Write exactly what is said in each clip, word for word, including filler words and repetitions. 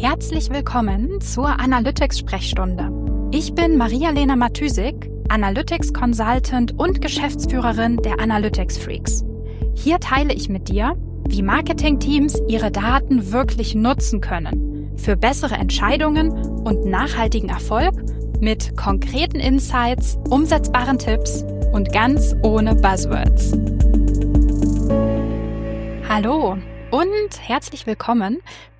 Herzlich willkommen zur Analytics-Sprechstunde. Ich bin Maria-Lena Matysik, Analytics Consultant und Geschäftsführerin der Analytics Freaks. Hier teile ich mit dir, wie Marketingteams ihre Daten wirklich nutzen können für bessere Entscheidungen und nachhaltigen Erfolg mit konkreten Insights, umsetzbaren Tipps und ganz ohne Buzzwords. Hallo und herzlich willkommen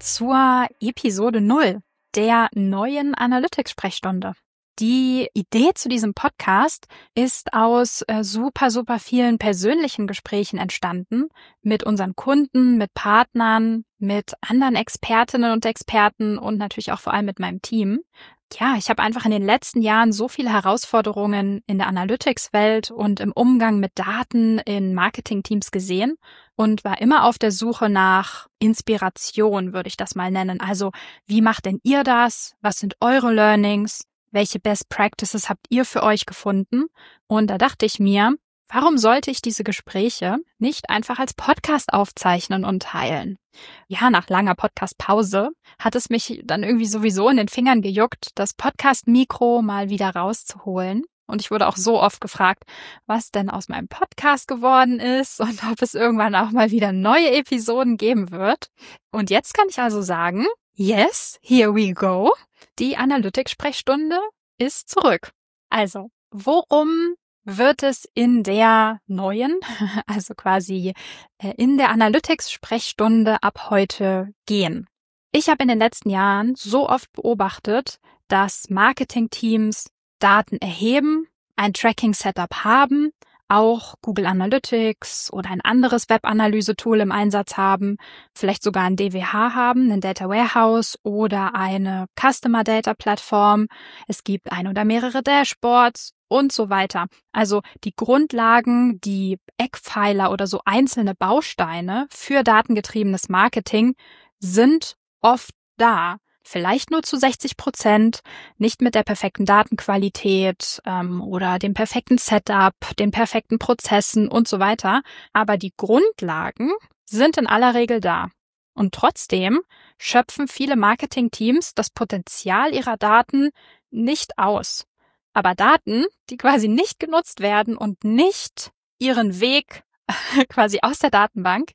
zur Episode null der neuen Analytics-Sprechstunde. Die Idee zu diesem Podcast ist aus äh, super, super vielen persönlichen Gesprächen entstanden mit unseren Kunden, mit Partnern, mit anderen Expertinnen und Experten und natürlich auch vor allem mit meinem Team. Ja, ich habe einfach in den letzten Jahren so viele Herausforderungen in der Analytics-Welt und im Umgang mit Daten in Marketingteams gesehen und war immer auf der Suche nach Inspiration, würde ich das mal nennen. Also, wie macht denn ihr das? Was sind eure Learnings? Welche Best Practices habt ihr für euch gefunden? Und da dachte ich mir, warum sollte ich diese Gespräche nicht einfach als Podcast aufzeichnen und teilen? Ja, nach langer Podcast-Pause hat es mich dann irgendwie sowieso in den Fingern gejuckt, das Podcast-Mikro mal wieder rauszuholen. Und ich wurde auch so oft gefragt, was denn aus meinem Podcast geworden ist und ob es irgendwann auch mal wieder neue Episoden geben wird. Und jetzt kann ich also sagen, yes, here we go. Die Analytics-Sprechstunde ist zurück. Also, worum wird es in der neuen, also quasi in der Analytics-Sprechstunde ab heute gehen? Ich habe in den letzten Jahren so oft beobachtet, dass Marketingteams Daten erheben, ein Tracking-Setup haben, auch Google Analytics oder ein anderes Web-Analyse-Tool im Einsatz haben, vielleicht sogar ein D W H haben, ein Data Warehouse oder eine Customer Data Plattform. Es gibt ein oder mehrere Dashboards und so weiter. Also die Grundlagen, die Eckpfeiler oder so einzelne Bausteine für datengetriebenes Marketing sind oft da. Vielleicht nur zu sechzig Prozent, nicht mit der perfekten Datenqualität ähm, oder dem perfekten Setup, den perfekten Prozessen und so weiter. Aber die Grundlagen sind in aller Regel da. Und trotzdem schöpfen viele Marketingteams das Potenzial ihrer Daten nicht aus. Aber Daten, die quasi nicht genutzt werden und nicht ihren Weg quasi aus der Datenbank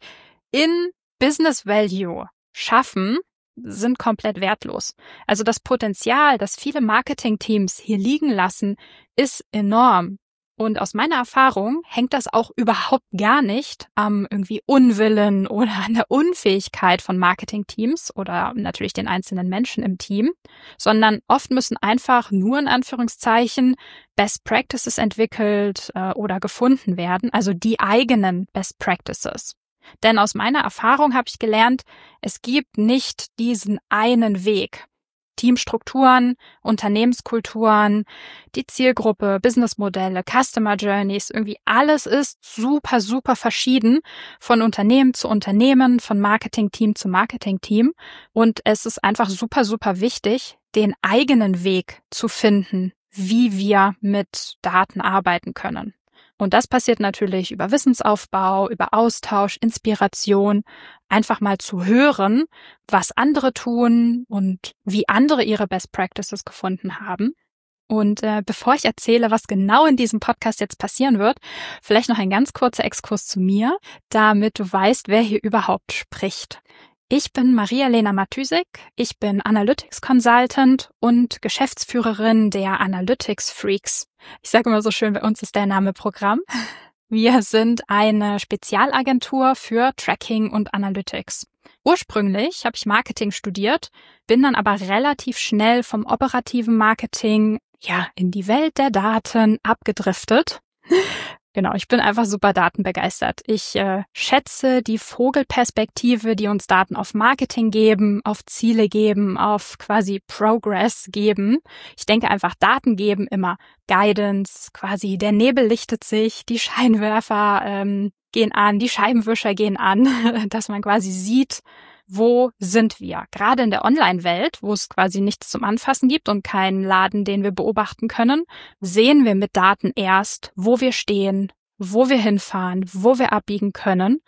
in Business Value schaffen, sind komplett wertlos. Also das Potenzial, das viele Marketingteams hier liegen lassen, ist enorm. Und aus meiner Erfahrung hängt das auch überhaupt gar nicht am irgendwie Unwillen oder an der Unfähigkeit von Marketingteams oder natürlich den einzelnen Menschen im Team, sondern oft müssen einfach nur in Anführungszeichen Best Practices entwickelt äh, oder gefunden werden, also die eigenen Best Practices. Denn aus meiner Erfahrung habe ich gelernt, es gibt nicht diesen einen Weg. Teamstrukturen, Unternehmenskulturen, die Zielgruppe, Businessmodelle, Customer Journeys, irgendwie alles ist super, super verschieden von Unternehmen zu Unternehmen, von Marketingteam zu Marketingteam. Und es ist einfach super, super wichtig, den eigenen Weg zu finden, wie wir mit Daten arbeiten können. Und das passiert natürlich über Wissensaufbau, über Austausch, Inspiration, einfach mal zu hören, was andere tun und wie andere ihre Best Practices gefunden haben. Und äh, bevor ich erzähle, was genau in diesem Podcast jetzt passieren wird, vielleicht noch ein ganz kurzer Exkurs zu mir, damit du weißt, wer hier überhaupt spricht. Ich bin Maria-Lena Matysik, ich bin Analytics Consultant und Geschäftsführerin der Analytics Freaks. Ich sage immer so schön, bei uns ist der Name Programm. Wir sind eine Spezialagentur für Tracking und Analytics. Ursprünglich habe ich Marketing studiert, bin dann aber relativ schnell vom operativen Marketing ja in die Welt der Daten abgedriftet. Genau, ich bin einfach super datenbegeistert. Ich äh, schätze die Vogelperspektive, die uns Daten auf Marketing geben, auf Ziele geben, auf quasi Progress geben. Ich denke einfach, Daten geben immer Guidance, quasi der Nebel lichtet sich, die Scheinwerfer ähm, gehen an, die Scheibenwischer gehen an, dass man quasi sieht, wo sind wir? Gerade in der Online-Welt, wo es quasi nichts zum Anfassen gibt und keinen Laden, den wir beobachten können, sehen wir mit Daten erst, wo wir stehen, wo wir hinfahren, wo wir abbiegen können.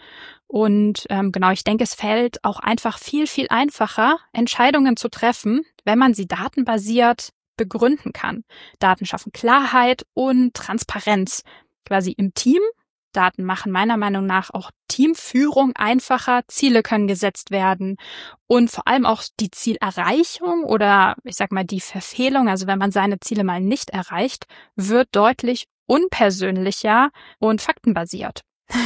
Und ähm, genau, ich denke, es fällt auch einfach viel, viel einfacher, Entscheidungen zu treffen, wenn man sie datenbasiert begründen kann. Daten schaffen Klarheit und Transparenz quasi im Team. Daten machen meiner Meinung nach auch Teamführung einfacher, Ziele können gesetzt werden und vor allem auch die Zielerreichung oder ich sag mal die Verfehlung, also wenn man seine Ziele mal nicht erreicht, wird deutlich unpersönlicher und faktenbasiert.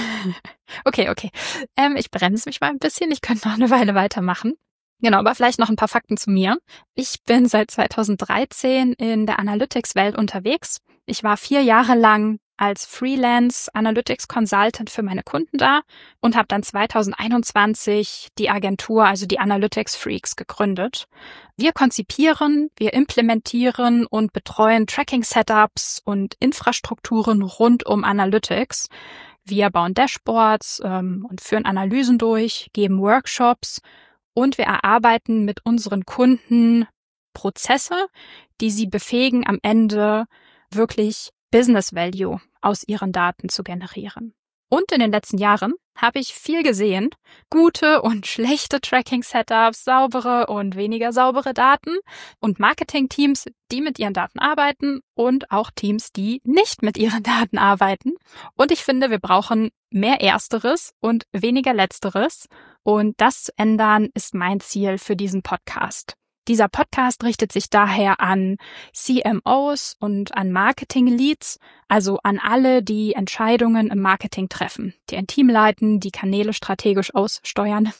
okay, okay. Ähm, ich bremse mich mal ein bisschen, ich könnte noch eine Weile weitermachen. Genau, aber vielleicht noch ein paar Fakten zu mir. Ich bin seit zweitausenddreizehn in der Analytics-Welt unterwegs. Ich war vier Jahre lang als Freelance Analytics Consultant für meine Kunden da und habe dann zweitausendeinundzwanzig die Agentur, also die Analytics Freaks, gegründet. Wir konzipieren, wir implementieren und betreuen Tracking-Setups und Infrastrukturen rund um Analytics. Wir bauen Dashboards ähm, und führen Analysen durch, geben Workshops und wir erarbeiten mit unseren Kunden Prozesse, die sie befähigen, am Ende wirklich Business Value aus ihren Daten zu generieren. Und in den letzten Jahren habe ich viel gesehen. Gute und schlechte Tracking-Setups, saubere und weniger saubere Daten und Marketing-Teams, die mit ihren Daten arbeiten und auch Teams, die nicht mit ihren Daten arbeiten. Und ich finde, wir brauchen mehr Ersteres und weniger Letzteres. Und das zu ändern, ist mein Ziel für diesen Podcast. Dieser Podcast richtet sich daher an C M Os und an Marketing-Leads, also an alle, die Entscheidungen im Marketing treffen, die ein Team leiten, die Kanäle strategisch aussteuern,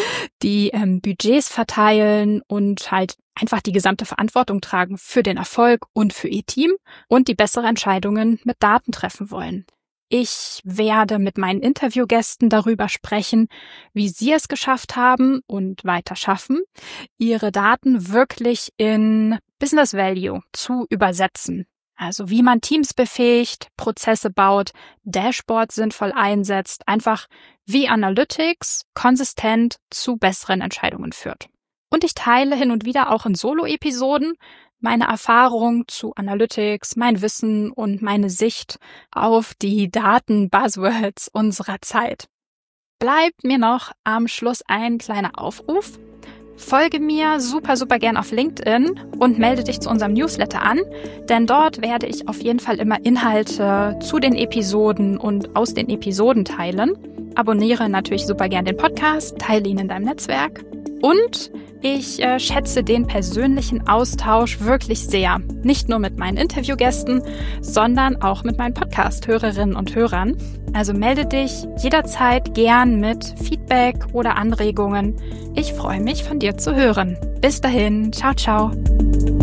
die ähm, Budgets verteilen und halt einfach die gesamte Verantwortung tragen für den Erfolg und für ihr Team und die bessere Entscheidungen mit Daten treffen wollen. Ich werde mit meinen Interviewgästen darüber sprechen, wie sie es geschafft haben und weiter schaffen, ihre Daten wirklich in Business Value zu übersetzen. Also wie man Teams befähigt, Prozesse baut, Dashboards sinnvoll einsetzt, einfach wie Analytics konsistent zu besseren Entscheidungen führt. Und ich teile hin und wieder auch in Solo-Episoden meine Erfahrung zu Analytics, mein Wissen und meine Sicht auf die Daten-Buzzwords unserer Zeit. Bleibt mir noch am Schluss ein kleiner Aufruf. Folge mir super, super gern auf LinkedIn und melde dich zu unserem Newsletter an, denn dort werde ich auf jeden Fall immer Inhalte zu den Episoden und aus den Episoden teilen. Abonniere natürlich super gern den Podcast, teile ihn in deinem Netzwerk und ich äh, schätze den persönlichen Austausch wirklich sehr. Nicht nur mit meinen Interviewgästen, sondern auch mit meinen Podcast-Hörerinnen und Hörern. Also melde dich jederzeit gern mit Feedback oder Anregungen. Ich freue mich, von dir zu hören. Bis dahin, ciao, ciao.